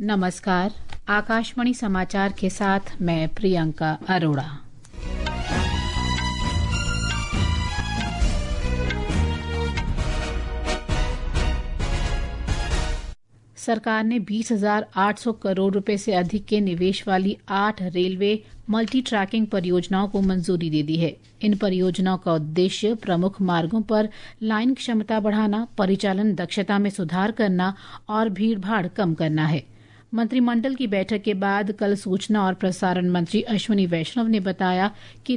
नमस्कार। आकाशवाणी समाचार के साथ मैं प्रियंका अरोड़ा। सरकार ने 20,800 करोड़ रुपए से अधिक के निवेश वाली 8 रेलवे मल्टी ट्रैकिंग परियोजनाओं को मंजूरी दे दी है। इन परियोजनाओं का उद्देश्य प्रमुख मार्गों पर लाइन क्षमता बढ़ाना, परिचालन दक्षता में सुधार करना और भीड़भाड़ कम करना है। मंत्रिमंडल की बैठक के बाद कल सूचना और प्रसारण मंत्री अश्विनी वैष्णव ने बताया कि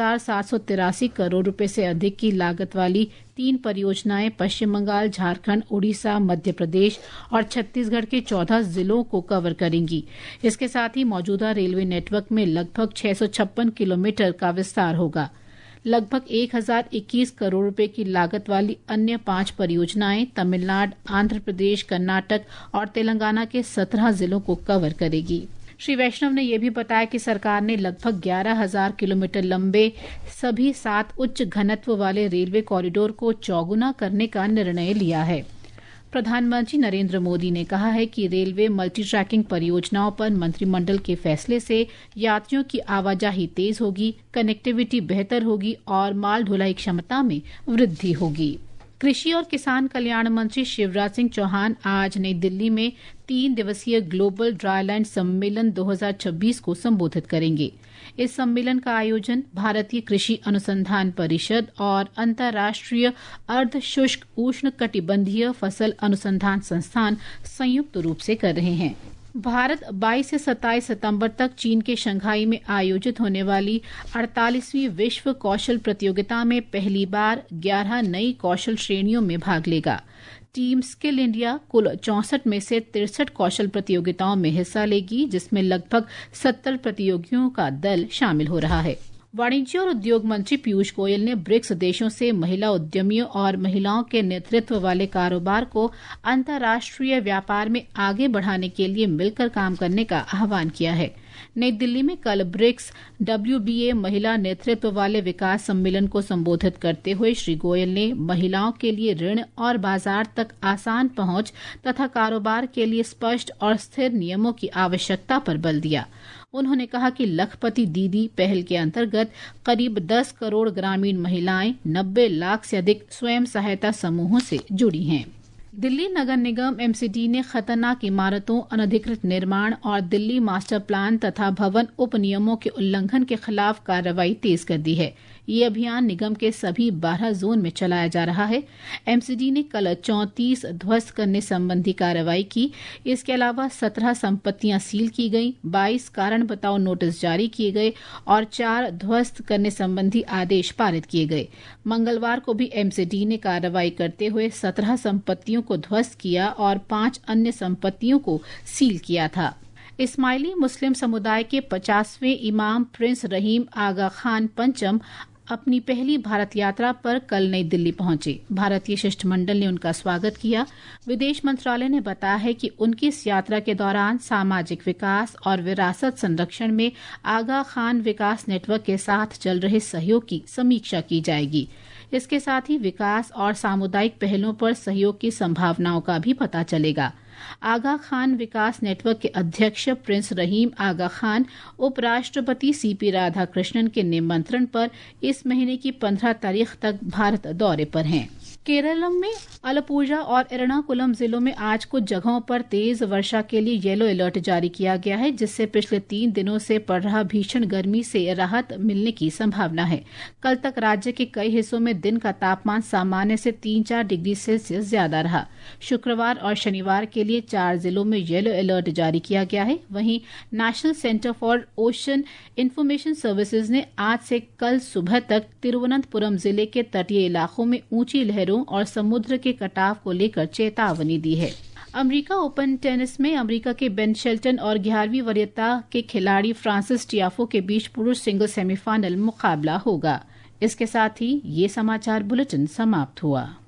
10,783 करोड़ रुपए से अधिक की लागत वाली 3 परियोजनाएं पश्चिम बंगाल, झारखंड, उड़ीसा, मध्य प्रदेश और छत्तीसगढ़ के 14 जिलों को कवर करेंगी। इसके साथ ही मौजूदा रेलवे नेटवर्क में लगभग 656 किलोमीटर का विस्तार होगा। लगभग 1,021 करोड़ रुपए की लागत वाली अन्य 5 परियोजनाएं तमिलनाडु, आंध्र प्रदेश, कर्नाटक और तेलंगाना के 17 जिलों को कवर करेगी। श्री वैष्णव ने यह भी बताया कि सरकार ने लगभग 11,000 किलोमीटर लंबे सभी 7 उच्च घनत्व वाले रेलवे कॉरिडोर को चौगुना करने का निर्णय लिया है। प्रधानमंत्री नरेंद्र मोदी ने कहा है कि रेलवे मल्टी ट्रैकिंग परियोजनाओं पर मंत्रिमंडल के फैसले से यात्रियों की आवाजाही तेज होगी, कनेक्टिविटी बेहतर होगी और माल ढुलाई क्षमता में वृद्धि होगी। कृषि और किसान कल्याण मंत्री शिवराज सिंह चौहान आज नई दिल्ली में 3 दिवसीय ग्लोबल ड्राईलैंड सम्मेलन 2026 को संबोधित करेंगे। इस सम्मेलन का आयोजन भारतीय कृषि अनुसंधान परिषद और अंतर्राष्ट्रीय अर्ध शुष्क उष्ण कटिबंधीय फसल अनुसंधान संस्थान संयुक्त रूप से कर रहे हैं। भारत 22 से 27 सितंबर तक चीन के शंघाई में आयोजित होने वाली 48वीं विश्व कौशल प्रतियोगिता में पहली बार 11 नई कौशल श्रेणियों में भाग लेगा। टीम स्किल इंडिया कुल 64 में से 63 कौशल प्रतियोगिताओं में हिस्सा लेगी, जिसमें लगभग 70 प्रतियोगियों का दल शामिल हो रहा है। वाणिज्य और उद्योग मंत्री पीयूष गोयल ने ब्रिक्स देशों से महिला उद्यमियों और महिलाओं के नेतृत्व वाले कारोबार को अंतर्राष्ट्रीय व्यापार में आगे बढ़ाने के लिए मिलकर काम करने का आह्वान किया है। नई दिल्ली में कल ब्रिक्स WBA महिला नेतृत्व वाले विकास सम्मेलन को संबोधित करते हुए श्री गोयल ने महिलाओं के लिए ऋण और बाजार तक आसान पहुंच तथा कारोबार के लिए स्पष्ट और स्थिर नियमों की आवश्यकता पर बल दिया। उन्होंने कहा कि लखपति दीदी पहल के अंतर्गत करीब 10 करोड़ ग्रामीण महिलाएं 90 लाख से अधिक स्वयं सहायता समूहों से जुड़ी हैं। दिल्ली नगर निगम MCD ने खतरनाक इमारतों, अनधिकृत निर्माण और दिल्ली मास्टर प्लान तथा भवन उपनियमों के उल्लंघन के खिलाफ कार्रवाई तेज कर दी है। ये अभियान निगम के सभी 12 जोन में चलाया जा रहा है। MCD ने कल 34 ध्वस्त करने संबंधी कार्रवाई की। इसके अलावा 17 संपत्तियां सील की गई, 22 कारण बताओ नोटिस जारी किए गए और 4 ध्वस्त करने संबंधी आदेश पारित किए गए। मंगलवार को भी MCD ने कार्रवाई करते हुए 17 संपत्तियों को ध्वस्त किया और 5 अन्य संपत्तियों को सील किया था। इस्माइली मुस्लिम समुदाय के 50वें इमाम प्रिंस रहीम आगा खान पंचम अपनी पहली भारत यात्रा पर कल नई दिल्ली पहुंचे। भारतीय शिष्टमंडल ने उनका स्वागत किया। विदेश मंत्रालय ने बताया है कि उनकी इस यात्रा के दौरान सामाजिक विकास और विरासत संरक्षण में आगा खान विकास नेटवर्क के साथ चल रहे सहयोग की समीक्षा की जाएगी। इसके साथ ही विकास और सामुदायिक पहलों पर सहयोग की संभावनाओं का भी पता चलेगा। आगा खान विकास नेटवर्क के अध्यक्ष प्रिंस रहीम आगा खान उपराष्ट्रपति CP राधाकृष्णन के निमंत्रण पर इस महीने की 15 तारीख तक भारत दौरे पर हैं। केरलम में अलपुजा और एर्नाकुलम जिलों में आज कुछ जगहों पर तेज वर्षा के लिए येलो अलर्ट जारी किया गया है, जिससे पिछले 3 दिनों से पड़ रहा भीषण गर्मी से राहत मिलने की संभावना है। कल तक राज्य के कई हिस्सों में दिन का तापमान सामान्य से 3-4 डिग्री सेल्सियस ज्यादा रहा। शुक्रवार और शनिवार के लिए 4 जिलों में येलो अलर्ट जारी किया गया है। वहीं National Centre for Ocean Information Services ने आज से कल सुबह तक तिरुवनंतपुरम जिले के तटीय इलाकों में ऊंची लहरों और समुद्र के कटाव को लेकर चेतावनी दी है। अमेरिका ओपन टेनिस में अमेरिका के बेन शेल्टन और 11वीं वरीयता के खिलाड़ी फ्रांसिस टियाफो के बीच पुरुष सिंगल सेमीफाइनल मुकाबला होगा। इसके साथ ही ये समाचार बुलेटिन समाप्त हुआ।